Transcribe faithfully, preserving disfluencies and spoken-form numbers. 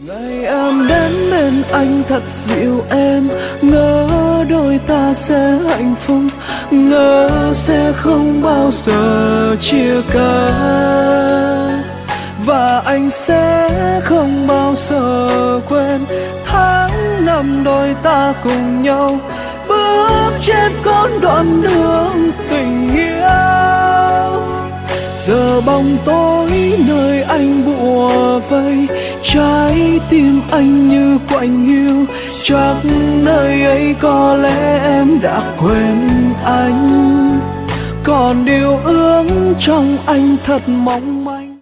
Ngày em đến bên anh thật dịu êm, ngỡ đôi ta sẽ hạnh phúc, ngỡ sẽ không bao giờ chia cách, và anh sẽ không bao giờ quên tháng năm đôi ta cùng nhau bước trên con đoạn đường tình yêu. Giờ bóng tối nơi anh bủa vây, trái tim anh như quạnh hiu, chắc nơi ấy có lẽ em đã quên anh, còn điều ước trong anh thật mong manh.